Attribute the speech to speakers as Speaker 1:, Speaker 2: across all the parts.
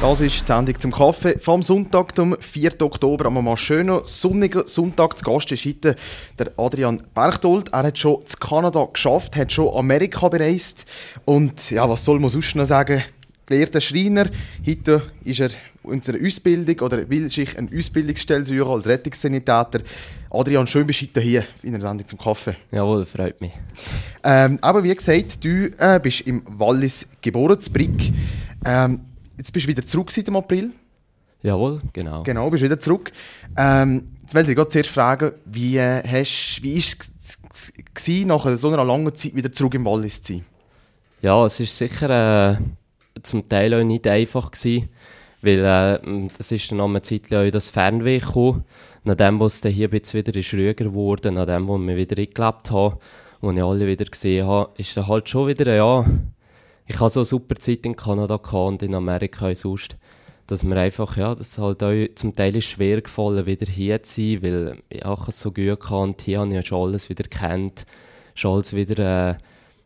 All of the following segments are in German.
Speaker 1: Das ist die Sendung zum Kaffee vom Sonntag, am 4. Oktober, am mal schönen sonnigen Sonntag. Zu Gast ist heute der Adrian Berchtold. Er hat schon in Kanada geschafft, hat schon Amerika bereist. Und ja, was soll man sonst noch sagen? Gelehrter Schreiner. Heute ist er in unserer Ausbildung oder will sich eine Ausbildungsstelle suchen als Rettungssanitäter. Adrian, schön bist du heute hier in der Sendung zum Kaffee.
Speaker 2: Jawohl, freut mich.
Speaker 1: Aber wie gesagt, du bist im Wallis geboren, in Brig. Jetzt bist du wieder zurück seit dem April.
Speaker 2: Jawohl, genau.
Speaker 1: Genau, bist wieder zurück. Jetzt wollte ich dich zuerst fragen, wie war es nach so einer langen Zeit wieder zurück im Wallis zu sein?
Speaker 2: Ja, es war sicher zum Teil auch nicht einfach gewesen, weil es ist dann nach einer Zeit auch das Fernweh gekommen, nachdem es dann hier ein bisschen wieder ruhiger wurde, nachdem wo wir wieder eingelebt haben, wo ich alle wieder gesehen habe, ist dann halt schon wieder, ja, ich hatte so eine super Zeit in Kanada und in Amerika und sonst, dass mir einfach, ja, das halt auch zum Teil ist schwer gefallen, wieder hier zu sein, weil ja, ich es so gut kann und hier habe ich ja schon alles wieder kennt, schon alles wieder,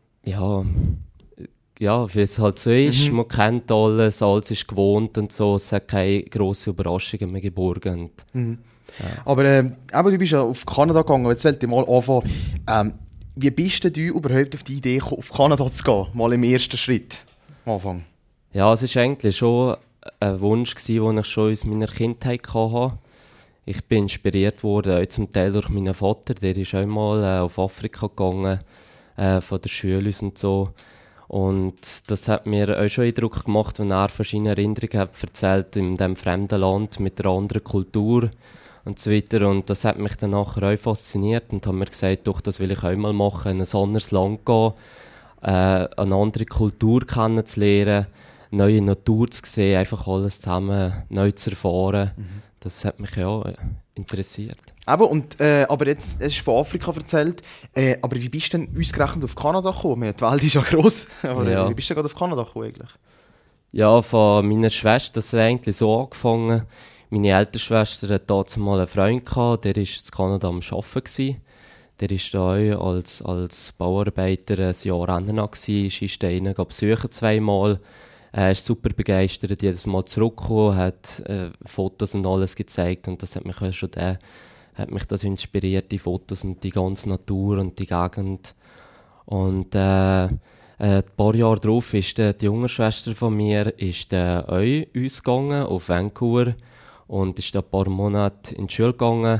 Speaker 2: ja, wie es halt so ist, man kennt alles ist gewohnt und so, es hat keine grossen Überraschungen mehr geborgen. Ja.
Speaker 1: Aber du bist ja auf Kanada gegangen, jetzt wollte ich mal anfangen. Wie bist du überhaupt auf die Idee gekommen, auf Kanada zu gehen? Mal im ersten Schritt am Anfang.
Speaker 2: Ja, es war eigentlich schon ein Wunsch, den ich schon aus meiner Kindheit hatte. Ich bin inspiriert worden, auch zum Teil durch meinen Vater. Der ist auch mal auf Afrika gegangen, von der Schule und so. Und das hat mir auch schon Eindruck gemacht, wenn er verschiedene Erinnerungen hat erzählt in diesem fremden Land mit einer anderen Kultur und so weiter. Und das hat mich dann nachher auch fasziniert und habe mir gesagt, doch, das will ich auch mal machen, in ein anderes Land gehen, eine andere Kultur kennenzulernen, neue Natur zu sehen, einfach alles zusammen neu zu erfahren. Das hat mich ja interessiert.
Speaker 1: Aber jetzt hast du von Afrika erzählt, aber wie bist du denn ausgerechnet auf Kanada gekommen? Die Welt ist ja gross.
Speaker 2: Ja.
Speaker 1: Wie bist du gerade auf Kanada gekommen eigentlich?
Speaker 2: Ja, von meiner Schwester, das hat eigentlich so angefangen. Meine ältere Schwester hatte damals mal einen Freund gehabt, der war in Kanada am Arbeiten. Der war da auch als Bauarbeiter ein Jahr hinten, ist da rein besuchen zweimal. Er ist super begeistert, jedes Mal zurückgekommen, hat Fotos und alles gezeigt und das hat mich schon hat mich das inspiriert, die Fotos und die ganze Natur und die Gegend. Und ein paar Jahre darauf ist die junge Schwester von mir auch uns gegangen, auf Vancouver, und ist da ein paar Monate in die Schule gegangen.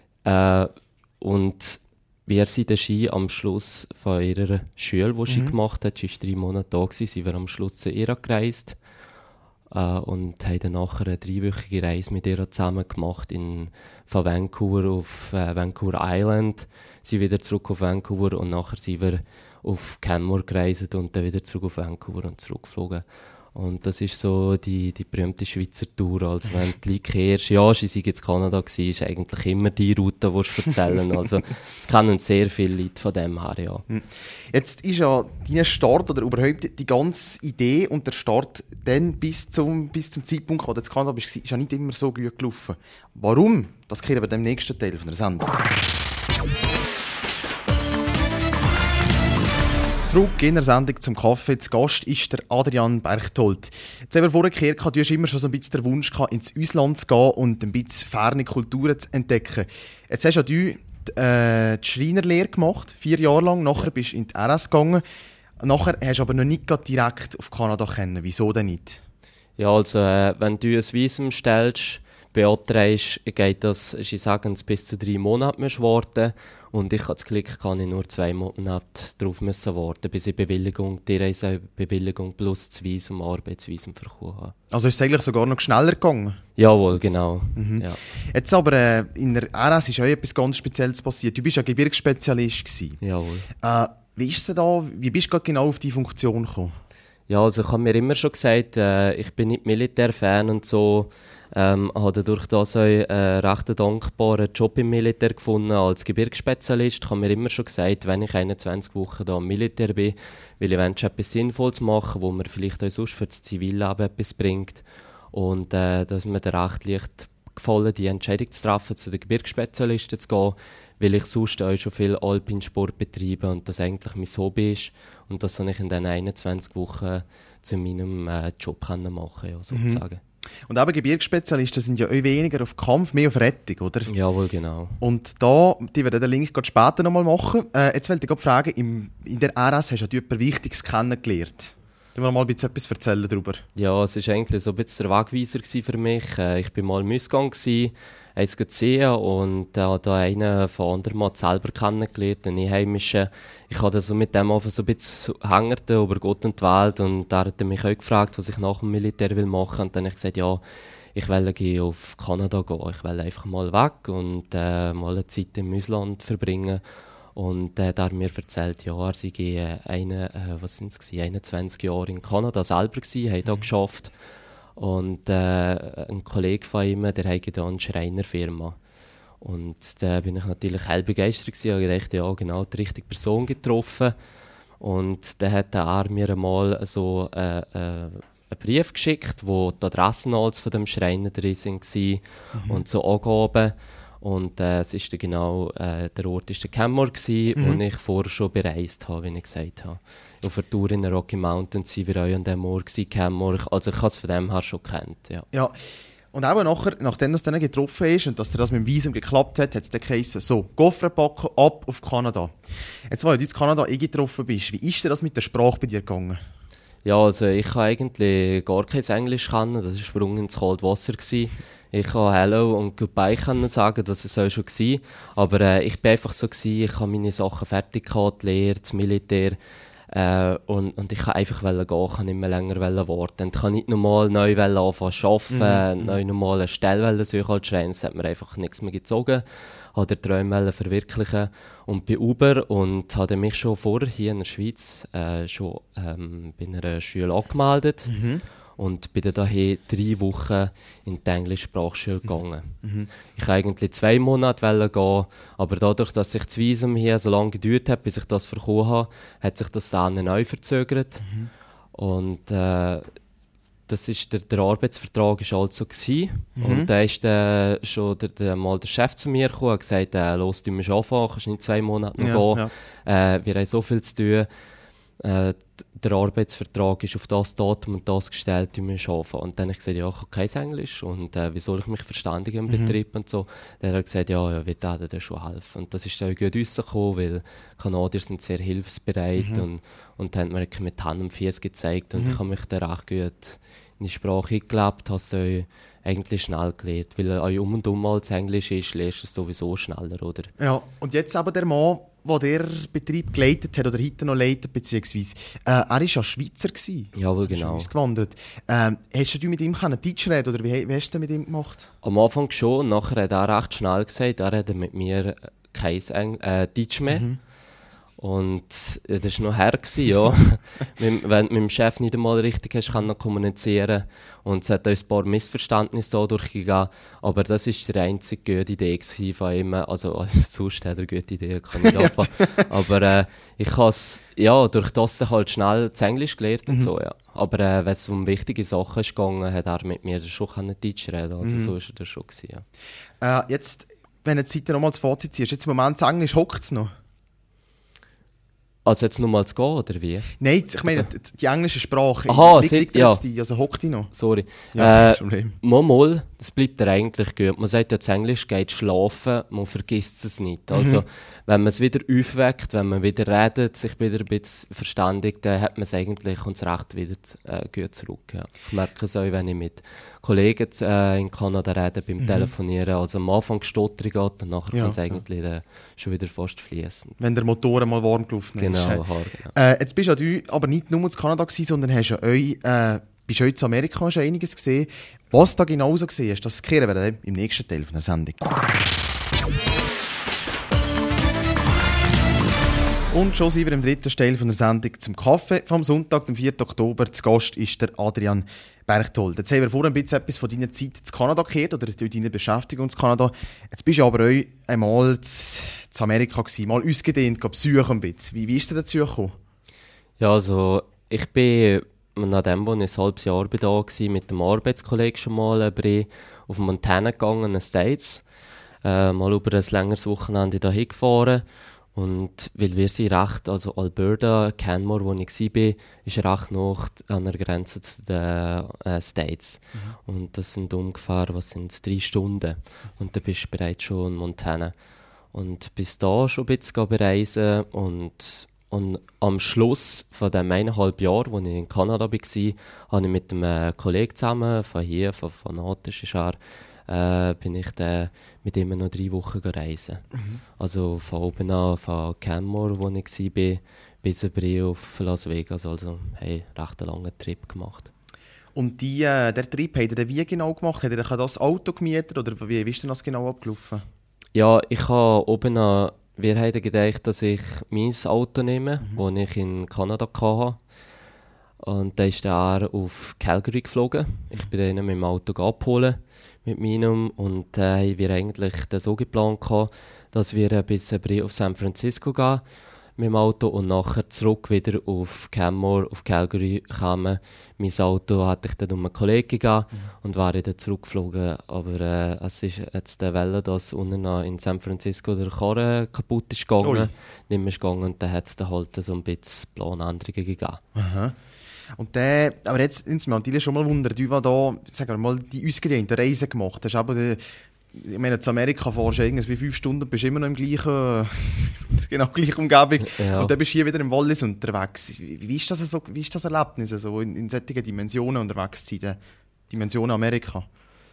Speaker 2: Und wir sind dann am Schluss von ihrer Schule, die sie gemacht hat, sie war 3 Monate da, sind wir am Schluss zu ihr gereist und haben dann nachher eine 3-wöchige Reise mit ihr zusammen gemacht von Vancouver auf Vancouver Island, sind wieder zurück auf Vancouver und nachher sind wir auf Canmore gereist und dann wieder zurück auf Vancouver und zurückgeflogen. Und das ist so die berühmte Schweizer Tour. Also wenn die Leute erst, ja, sie sind jetzt in Kanada gewesen, ist eigentlich immer die Route, die sie erzählen. Also es kennen sehr viele Leute von dem her, ja.
Speaker 1: Jetzt ist ja dein Start oder überhaupt die ganze Idee und der Start dann bis zum Zeitpunkt, wo du in Kanada bist, ist ja nicht immer so gut gelaufen. Warum? Das kehren wir im nächsten Teil von der Sendung. Zurück in der Sendung zum Kaffee. Zu Gast ist der Adrian Berchtold. Jetzt haben wir vorher gehört, du hast immer schon so ein bisschen den Wunsch gehabt, ins Ausland zu gehen und ein bisschen ferne Kulturen zu entdecken. Jetzt hast ja du die Schreinerlehre gemacht, 4 Jahre lang. Nachher bist du in die RS gegangen. Nachher hast du aber noch nicht direkt auf Kanada kennen. Wieso denn nicht?
Speaker 2: Ja, also wenn du ein Visum stellst, beantragst, geht das, sie sagen, bis zu 3 Monate musst warten. Und ich hatte das Glück, kann ich nur 2 Monate darauf warten, bis ich die Reisebewilligung plus das Visum, Arbeitsvisum bekommen habe.
Speaker 1: Also ist es eigentlich sogar noch schneller gegangen?
Speaker 2: Jawohl, genau. Ja.
Speaker 1: Jetzt aber in der RS ist auch etwas ganz Spezielles passiert. Du bist ja Gebirgsspezialist gewesen.
Speaker 2: Jawohl.
Speaker 1: Wie bist du genau auf diese Funktion gekommen?
Speaker 2: Ja, also ich habe mir immer schon gesagt, ich bin nicht Militärfan und so. Habe dadurch das auch einen recht dankbaren Job im Militär gefunden als Gebirgsspezialist. Ich habe mir immer schon gesagt, wenn ich 21 Wochen da im Militär bin, will ich etwas Sinnvolles machen, wo mir vielleicht auch sonst für das Zivilleben etwas bringt. Und dass mir dann recht leicht gefallen, die Entscheidung zu treffen, zu den Gebirgsspezialisten zu gehen, weil ich sonst auch schon viel Alpinsport betreibe und das eigentlich mein Hobby ist. Und das habe ich in diesen 21 Wochen zu meinem Job machen, ja, sozusagen.
Speaker 1: Und eben Gebirgsspezialisten sind ja auch weniger auf Kampf, mehr auf Rettung, oder?
Speaker 2: Jawohl, genau.
Speaker 1: Und da, die werden den Link später nochmal machen. Jetzt wollte ich gerade fragen, in der RS hast du ja etwas Wichtiges kennengelernt. Du musst mal ein bisschen etwas erzählen darüber.
Speaker 2: Ja, es war eigentlich so ein bisschen der Wegweiser für mich. Ich war mal im Ausgang, eins sehen und da einen von Andermatt selber kennengelernt, einen Einheimischen. Ich hatte so mit dem einfach so ein bisschen hängert über Gott und die Welt und er hat mich auch gefragt, was ich nach dem Militär machen will. Und dann habe ich gesagt, ja, ich will auf Kanada gehen. Ich will einfach mal weg und mal eine Zeit im Ausland verbringen. Und er hat mir erzählt, ja, er sei 21 Jahre in Kanada selber gewesen, hat da geschafft. Und ein Kollege von ihm, der hat da eine Schreinerfirma. Und da bin ich natürlich hell begeistert gewesen. Ich dachte, ja, genau die richtige Person getroffen. Und dann hat er mir einmal so einen Brief geschickt, wo die Adressen alles von dem Schreiner drin waren und so Angaben. Und es ist dann genau der Ort war der Canmore, wo ich vorher schon bereist habe, wie ich gesagt habe. Auf der Tour in den Rocky Mountains waren wir auch an diesem Ort, Canmore. Also ich habe es von dem her schon gekannt, ja. Ja.
Speaker 1: Und auch nachher, nachdem das dann getroffen ist und dass das mit dem Visum geklappt hat, hat es dann geheißen, so, Koffer packen, ab auf Kanada. Jetzt, als du in Kanada getroffen bist, wie ist dir das mit der Sprache bei dir gegangen?
Speaker 2: Ja, also ich kann eigentlich gar kein Englisch kennen, das war Sprung ins kalte Wasser. Ich kann Hello und Goodbye sagen, das war schon gewesen. Aber ich war einfach so, ich habe meine Sachen fertig gehabt, die Lehre, das Militär. Und ich kann einfach gehen, kann nicht mehr länger warten. Ich kann nicht nochmal neu anfangen zu arbeiten, neu nochmal eine Stelle suchen als Schreiner. Es hat mir einfach nichts mehr gezogen. Ich wollte den Träume verwirklichen und bin Uber und habe mich schon vorher hier in der Schweiz schon bei einer Schule angemeldet. Und bin dann daher 3 Wochen in die Englischsprachschule gegangen. Ich wollte eigentlich 2 Monate gehen, aber dadurch, dass sich das Visum hier so lange gedauert hat, bis ich das bekommen habe, hat sich das dann neu verzögert. Und das ist der Arbeitsvertrag war also gewesen. Und da ist schon mal der Chef zu mir gekommen und gesagt, los, du musst anfangen, kannst nicht 2 Monate noch gehen. Ja. Wir haben so viel zu tun. Der Arbeitsvertrag ist auf das Datum und das gestellt, du musst anfangen. Und dann habe ich gesagt, ja, ich habe kein Englisch und wie soll ich mich verständigen im Betrieb und so. Dann hat er gesagt, ja, wir werden dir schon helfen. Und das ist dann gut rausgekommen, weil Kanadier sind sehr hilfsbereit und haben mir mit Hand und Fuß gezeigt und ich habe mich dann recht gut in die Sprache eingelebt, habe es eigentlich schnell gelernt, weil euch und als Englisch ist, lernst du es sowieso schneller, oder? Ja,
Speaker 1: und jetzt aber der Mann, der den Betrieb geleitet hat oder heute noch leitet, beziehungsweise er war ja Schweizer.
Speaker 2: Jawohl, genau.
Speaker 1: Er ist ausgewandert. Hast du mit ihm Deutsch reden oder wie hast du das mit ihm gemacht?
Speaker 2: Am Anfang schon, nachher hat er recht schnell gesagt, er hat mit mir kein Deutsch mehr. Und das war noch her, ja. Wenn du mit dem Chef nicht einmal richtig hast, kann er kommunizieren. Und es hat uns ein paar Missverständnisse da durchgegangen. Aber das war die einzige gute Idee von ihm. Also sonst hat er gute Ideen, kann ich anfangen. Aber ich habe es, ja, durch das halt schnell das Englisch gelernt und so, ja. Aber wenn es um wichtige Sachen ist gegangen, hat er mit mir schon Deutsch reden. Also so war er das schon gewesen,
Speaker 1: ja. Jetzt, wenn du jetzt nochmal das Fazit ziehst, jetzt im Moment das Englisch hockt es noch?
Speaker 2: Also jetzt nochmal zu gehen, oder wie?
Speaker 1: Nein, ich meine, die englische Sprache.
Speaker 2: Aha,
Speaker 1: liegt
Speaker 2: ja.
Speaker 1: Die, also hockt die noch?
Speaker 2: Sorry.
Speaker 1: Ja, kein Problem.
Speaker 2: Mal, das bleibt dir eigentlich gut. Man sagt ja, das Englisch geht schlafen, man vergisst es nicht. Also, wenn man es wieder aufweckt, wenn man wieder redet, sich wieder ein bisschen verständigt, dann hat man es eigentlich, kommt es recht wieder gut zurück. Ja. Ich merke es auch, wenn ich mit Kollegen in Kanada rede, beim Telefonieren. Also am Anfang Stotterung geht und nachher kommt es eigentlich schon wieder fast fließend.
Speaker 1: Wenn der Motor mal warm gelaufen ist.
Speaker 2: Genau.
Speaker 1: Jetzt bist ja du aber nicht nur in Kanada gewesen, sondern hast ja euch, bist auch in Amerika schon einiges gesehen. Was da genauso gesehen hast, das kehren wir dann im nächsten Teil von der Sendung. Und schon sind wir im dritten Teil von der Sendung zum Kaffee vom Sonntag, dem 4. Oktober. Zu Gast ist der Adrian Berchtold. Jetzt haben wir vorhin ein bisschen etwas von deiner Zeit in Kanada gehört oder deiner Beschäftigung in Kanada. Jetzt bist du aber auch einmal in Amerika gewesen, mal ausgedehnt, besuchen ein bisschen. Wie ist denn dazu gekommen?
Speaker 2: Ja, also ich bin nachdem, als ich ein halbes Jahr da war, mit dem Arbeitskollegen schon mal auf Montana gegangen, in den States. Mal über ein längeres Wochenende da hingefahren. Und weil wir sind recht, also Alberta, Canmore, wo ich war, ist recht nah an der Grenze zu den States. Und das sind ungefähr, 3 Stunden. Und dann bist du bereits schon in Montana. Und bis da schon ein bisschen bereisen und am Schluss von dem 1,5 Jahr, als ich in Kanada war, habe ich mit einem Kollegen zusammen, von hier, von Natteschar, bin ich dann mit ihm noch 3 Wochen reisen. Also von oben an, von Canmore, wo ich war, bis über auf Las Vegas. Also hey, recht einen langen Trip gemacht.
Speaker 1: Und der Trip, hat er wie genau gemacht? Hat er das Auto gemietet oder wie ist denn das genau abgelaufen?
Speaker 2: Ja, ich habe oben an, wir haben gedacht, dass ich mein Auto nehme, das ich in Kanada hatte. Und dann ist er auf Calgary geflogen. Ich bin dann mit dem Auto abholen, mit meinem. Und haben wir eigentlich so geplant, dass wir bis auf San Francisco gehen mit dem Auto und nachher zurück wieder auf Canmore, auf Calgary kamen. Mein Auto hatte ich dann um einen Kollegen gegeben und war dann zurückgeflogen. Aber es ist jetzt der Welle, dass unten in San Francisco der Karren kaputt ist gegangen, nicht mehr ist gegangen, und dann hat es dann halt so ein bisschen Planänderungen gegeben.
Speaker 1: Aha. Und aber jetzt insgesamt schon mal wundern, du, da, sagen wir mal, die ausgedehnte Reise gemacht hast, aber ich meine, zu Amerika fahrst du irgendwie 5 Stunden, bist immer noch im gleichen, genau gleichen Umgebung. Ja. Und dann bist du hier wieder im Wallis unterwegs. Wie ist das Erlebnis, so in solchen Dimensionen unterwegs zu sein, Dimensionen Amerika?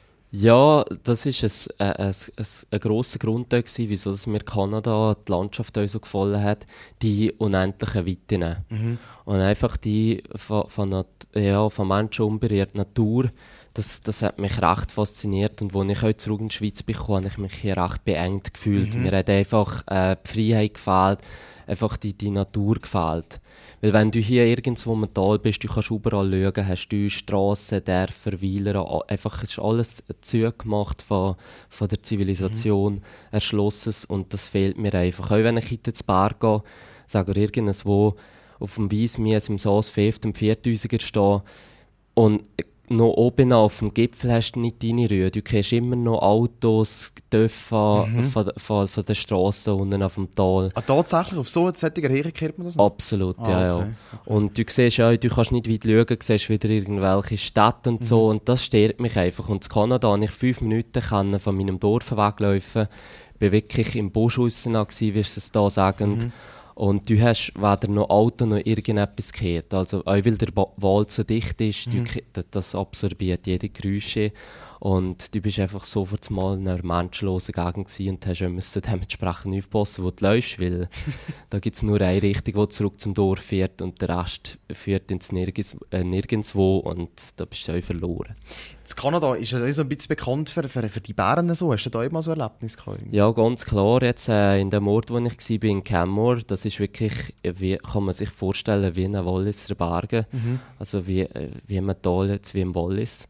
Speaker 2: Ja, das war ein grosser Grund, wieso mir Kanada, die Landschaft uns so gefallen hat, die unendlichen Weiten. Und einfach die von Menschen unberührte Natur, das hat mich recht fasziniert. Und als ich heute zurück in die Schweiz bin, habe ich mich hier recht beengt gefühlt. Mir hat einfach die Freiheit gefehlt, einfach die Natur gefehlt. Weil wenn du hier irgendwo im Tal bist, du kannst überall schauen, hast du Strassen, Dörfer, Weiler, einfach ist alles zugemacht von der Zivilisation, Erschlossenes, und das fehlt mir einfach. Auch wenn ich heute ins Bar gehe, sage ich irgendwo auf dem Weissmies im Saas 5, dem 4000er stehen, und noch oben auf dem Gipfel hast du nicht deine Ruhe. Du siehst immer noch Autos, Dörfer von der Straße unten auf dem Tal.
Speaker 1: Ah, tatsächlich? Auf so solcher Höhe kehrt man das
Speaker 2: noch? Absolut, ja. Okay. Und du siehst auch, du kannst nicht weit schauen, du siehst wieder irgendwelche Städte und so. Und das stört mich einfach. Und in Kanada konnte ich 5 Minuten von meinem Dorf weglaufen. Ich war wirklich im Busch draussen, wie sie es da sagen. Und du hast weder noch Auto noch irgendetwas gehört. Also auch weil der Wald so dicht ist, das absorbiert jede Geräusche. Und du bist einfach sofort mal in einer menschenlosen Gegend und hast dementsprechend aufpassen, wo du läufst, weil da gibt es nur eine Richtung, die zurück zum Dorf führt, und der Rest führt ins Nirgendwo, und da bist du auch verloren.
Speaker 1: In Kanada ist ja so ein bisschen bekannt für die Bären. So. Hast du da immer so ein Erlebnis gehabt?
Speaker 2: Ja, ganz klar. Jetzt in dem Ort, wo ich war, in Canmore, das ist wirklich, wie kann man sich vorstellen, wie in einem Walliser Berge. Also wie im Tal, jetzt wie im Wallis.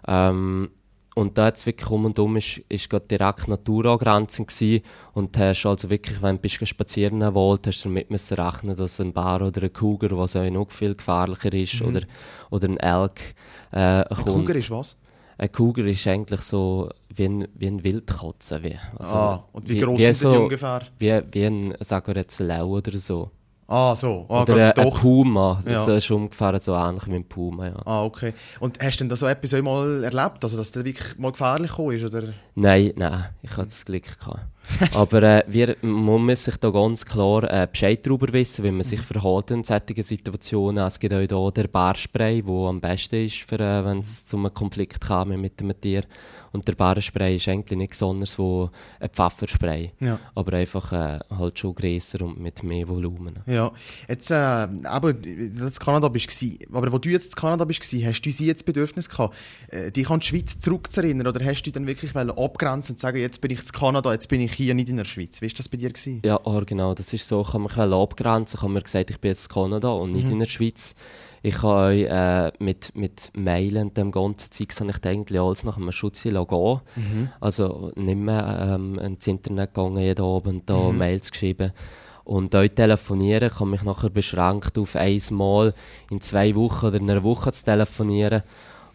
Speaker 2: Und da jetzt wirklich um und um ist gerade direkt Naturangrenzung gewesen. Und hast also wirklich, wenn du spazieren in Wald, hast du damit müssen rechnen, dass ein Bär oder ein Cougar, was auch noch viel gefährlicher ist, oder ein Elk
Speaker 1: ein Cougar ist was?
Speaker 2: Ein Cougar ist eigentlich so wie ein Wildkatze.
Speaker 1: Und wie gross sind die ungefähr?
Speaker 2: Wie ein, sagen wir jetzt, ein Lau oder so.
Speaker 1: Ah, so.
Speaker 2: Oder ein Puma. Das ist ungefähr so ähnlich wie ein Puma, ja.
Speaker 1: Ah, okay. Und hast du denn da so etwas einmal erlebt? Also, dass der wirklich mal gefährlich gekommen ist, oder?
Speaker 2: Nein, ich hatte das Glück gehabt. Aber man muss sich da ganz klar Bescheid darüber wissen, wie man sich verhält in solchen Situationen. Es gibt auch hier den Bärspray, der am besten ist, wenn es zu einem Konflikt kommt mit einem Tier. Und der Bärenspray ist eigentlich nichts anderes als ein Pfefferspray. Ja. Aber einfach halt schon grösser und mit mehr Volumen.
Speaker 1: Ja, jetzt aber in Kanada bist du, aber wo du jetzt in Kanada bist, hast du jetzt Bedürfnis gehabt, dich an die Schweiz zurückzuerinnern, oder hast du dann wirklich abgrenzen und sagen, jetzt bin ich in Kanada, jetzt bin ich hier nicht in der Schweiz? Wie war das bei dir?
Speaker 2: Ja, genau, das ist so. Ich habe mich abgrenzen, ich habe mir gesagt, ich bin jetzt in Kanada und nicht in der Schweiz. Ich habe mit Mailen und dem ganzen Zeug ich eigentlich alles nach einem Schutz gehen. Also nicht mehr ins Internet gegangen, jeden Abend da Mails geschrieben. Und dort telefonieren, ich habe mich nachher beschränkt auf einmal in 2 Wochen oder in einer Woche zu telefonieren.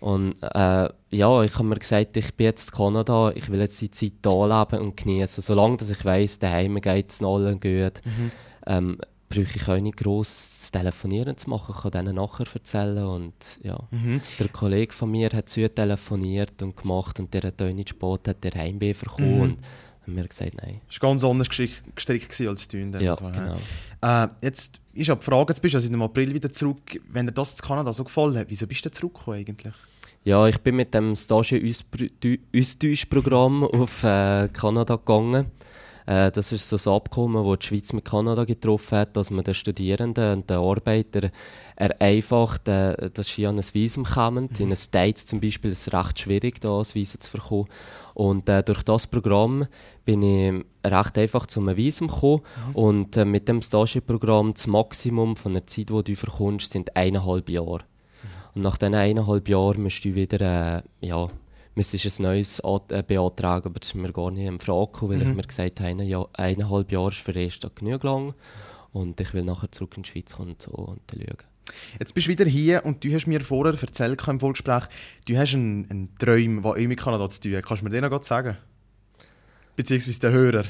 Speaker 2: Und ja, ich habe mir gesagt, ich bin jetzt in Kanada, ich will jetzt die Zeit hier leben und genießen. Solange dass ich weiss, daheim geht es noch allen gut, brauche ich auch nicht gross zu telefonieren zu machen. Ich kann denen nachher erzählen. Und ja, der Kollege von mir hat zu telefoniert und gemacht und der hat auch nicht spät, hat der Heimweh bekommen und haben mir gesagt, nein.
Speaker 1: Das war ganz anders gestrickt als du in dem
Speaker 2: Ja,
Speaker 1: Fall.
Speaker 2: genau.
Speaker 1: Jetzt ist aber die Frage, jetzt bist du also im April wieder zurück. Wenn dir das in Kanada so gefallen hat, wieso bist du zurückgekommen eigentlich?
Speaker 2: Ja, ich bin mit dem Stage-Austauschprogramm auf Kanada gegangen. Das ist so ein Abkommen, das die Schweiz mit Kanada getroffen hat, dass man den Studierenden und den Arbeitern vereinfacht, dass sie an ein Visum kommen. In den States zum Beispiel ist es recht schwierig, da ein Visum zu bekommen. Und durch das Programm bin ich recht einfach zu einem Visum gekommen. Und mit dem Stageprogramm das Maximum von der Zeit, die du bekommst, sind 1,5 Jahre. Und nach diesen 1,5 Jahren musst du wieder, müsstest ein neues beantragen, aber das ist mir gar nicht in Frage gekommen, weil ich mir gesagt habe, 1,5 Jahre ist für erst genug lang und ich will nachher zurück in die Schweiz kommen und so und dann schauen.
Speaker 1: Jetzt bist du wieder hier und du hast mir vorher erzählt im Vorgespräch, du hast einen Traum, der auch mit Kanada zu tun hat. Kannst du mir den noch sagen? Beziehungsweise den Hörer?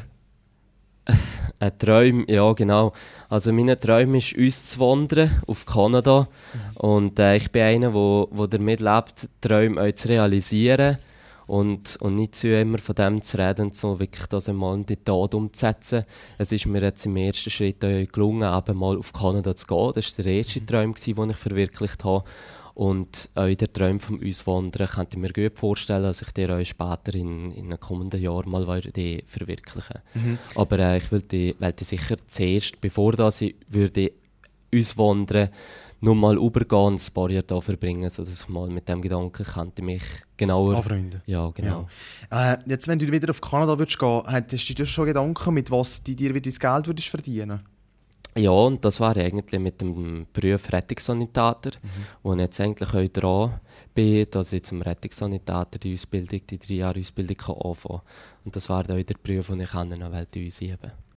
Speaker 2: Ein Traum, ja genau. Also mein Traum ist, uns zu wandern auf Kanada. Und ich bin einer, der damit lebt, Träume auch zu realisieren und nicht so immer von dem zu reden, so wirklich das einmal in die Tat umzusetzen. Es ist mir jetzt im ersten Schritt auch gelungen, eben mal auf Kanada zu gehen. Das war der erste Traum, den ich verwirklicht habe. Und auch der Traum von uns Wandern könnte ich mir gut vorstellen, dass ich den auch später in einem kommenden Jahr mal verwirklichen würde. Aber ich wollte sicher zuerst, bevor ich würde uns wandern, nur mal übergehen und ein paar Jahre da verbringen, sodass ich mal mit dem Gedanken könnte mich genauer...
Speaker 1: Anfreunden.
Speaker 2: Ja, genau.
Speaker 1: Ja. Jetzt, wenn du wieder auf Kanada würdest gehen, hättest du dir schon Gedanken, mit was du dir wieder das Geld würdest verdienen?
Speaker 2: Ja, und das war eigentlich mit dem Beruf Rettungssanitäter, wo ich jetzt eigentlich auch dran bin, dass ich zum Rettungssanitäter die 3 Jahre Ausbildung anfangen kann. Und das war auch der Beruf, den ich noch ausüben wollte.